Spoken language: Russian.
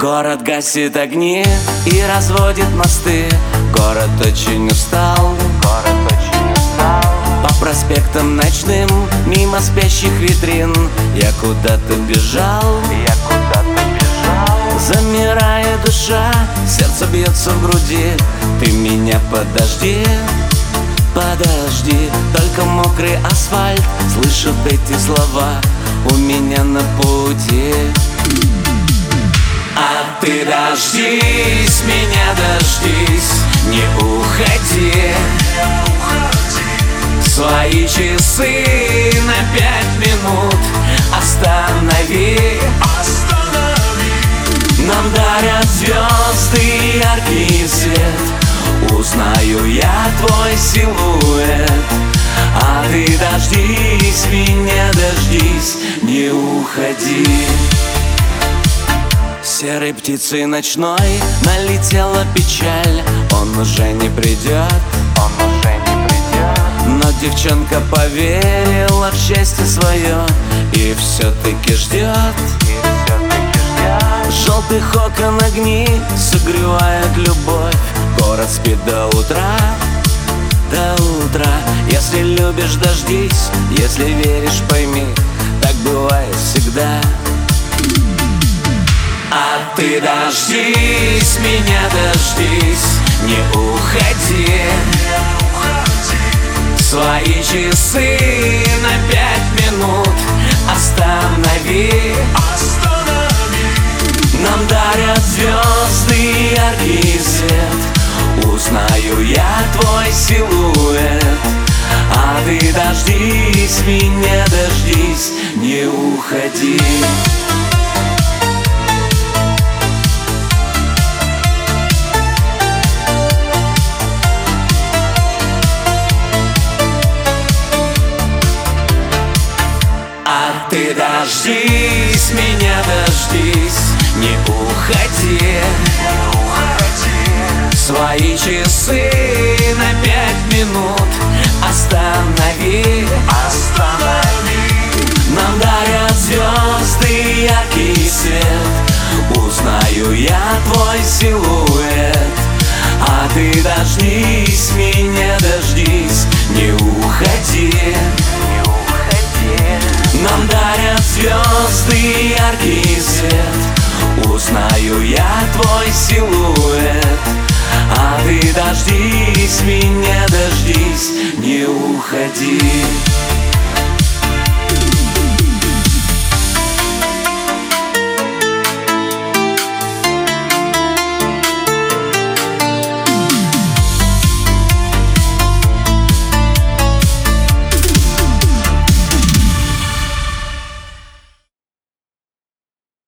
Город гасит огни и разводит мосты. Город очень устал, по проспектам ночным, мимо спящих витрин. Я куда-то бежал, замирая душа, сердце бьется в груди. Ты меня подожди, подожди. Только мокрый асфальт слышит эти слова у меня на пути. А ты дождись, меня дождись, не уходи. Свои часы на 5 минут останови. Нам дарят звезды яркий свет, узнаю я твой силуэт. А ты дождись, меня дождись, не уходи. Серой птицей ночной налетела печаль. Он уже не придет, но девчонка поверила в счастье свое и все-таки ждет. Желтых окон огни согревает любовь. Город спит до утра, до утра. Если любишь, дождись, если веришь, пойми, так бывает всегда. А ты дождись, меня дождись, не уходи. Свои часы на 5 минут останови. Нам дарят звезды яркий свет, узнаю я твой силуэт. А ты дождись, меня дождись, не уходи. А ты дождись, меня дождись, не уходи. Свои часы на 5 минут останови. Нам дарят звезды яркий свет, узнаю я твой силуэт. А ты дождись, меня дождись, не уходи. Нам дарят звезды яркий свет, узнаю я твой силуэт. А ты дождись, меня дождись, не уходи.